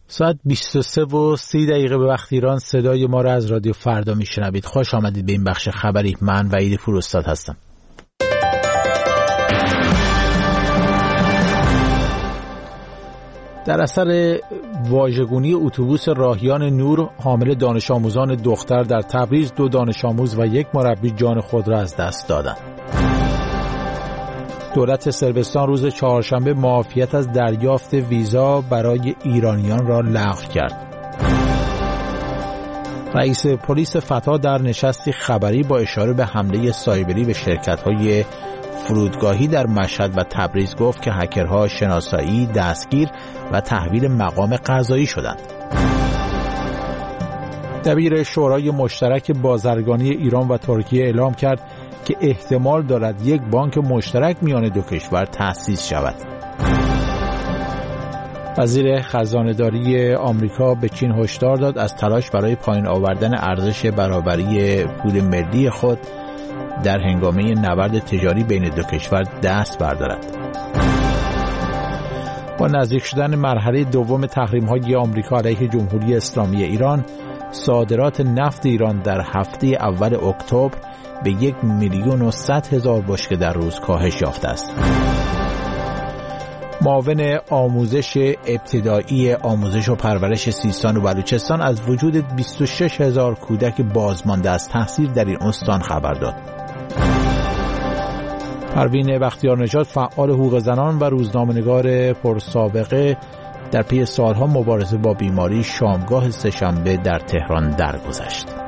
ساعت 23:30 به وقت ایران صدای ما را از رادیو فردا میشنوید. خوش آمدید به این بخش خبری. من وحید پوراستاد هستم. در اثر واژگونی اتوبوس راهیان نور حامل دانش آموزان دختر در تبریز 2 دانش آموز و 1 مربی جان خود را از دست دادند. دولت صربستان روز چهارشنبه معافیت از دریافت ویزا برای ایرانیان را لغو کرد. رئیس پلیس فتا در نشستی خبری با اشاره به حمله سایبری به شرکت‌های فرودگاهی در مشهد و تبریز گفت که هکرها شناسایی، دستگیر و تحویل مقام قضایی شدند. دبیر شورای مشترک بازرگانی ایران و ترکیه اعلام کرد که احتمال دارد یک بانک مشترک میان 2 کشور تأسیس شود. وزیر خزانه‌داری آمریکا به چین هشدار داد از تلاش برای پایین آوردن ارزش برابری پول ملی خود در هنگامه نبرد تجاری بین 2 کشور دست بردارد. با نزدیک شدن مرحله دوم تحریم‌های آمریکا علیه جمهوری اسلامی ایران، صادرات نفت ایران در هفته اول اکتبر به 1,100,000 بشکه در روز کاهش یافته است. معاون آموزش ابتدایی آموزش و پرورش سیستان و بلوچستان از وجود 26,000 کودک بازمانده از تحصیل در این استان خبر داد. پروین بختیارنژاد فعال حقوق زنان و روزنامه‌نگار پرسابقه در پی سالها مبارزه با بیماری شامگاه سه‌شنبه در تهران درگذشت.